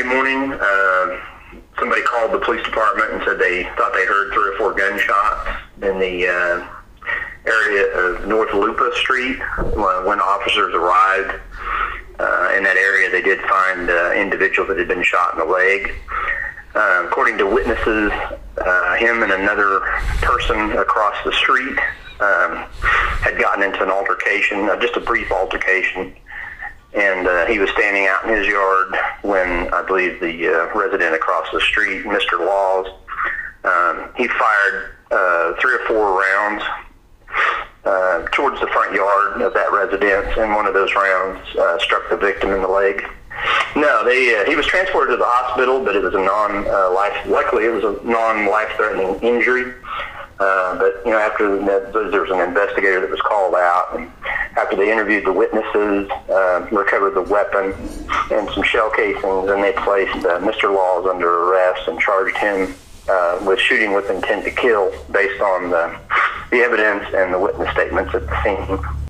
Friday morning, somebody called the police department and said they thought they heard 3 or 4 gunshots in the area of North Lupa Street. When officers arrived in that area, they did find individuals that had been shot in the leg. According to witnesses, him and another person across the street had gotten into an altercation, just a brief altercation, and he was standing out in his yard when I believe the resident across the street, Mr. Laws, he fired 3 or 4 rounds towards the front yard of that residence, and one of those rounds struck the victim in the leg. No, he was transported to the hospital, but it was luckily it was a non-life-threatening injury. But after that, there was an investigator that was called out, and after they interviewed the witnesses, recovered the weapon and some shell casings, and they placed Mr. Laws under arrest and charged him with shooting with intent to kill based on the evidence and the witness statements at the scene.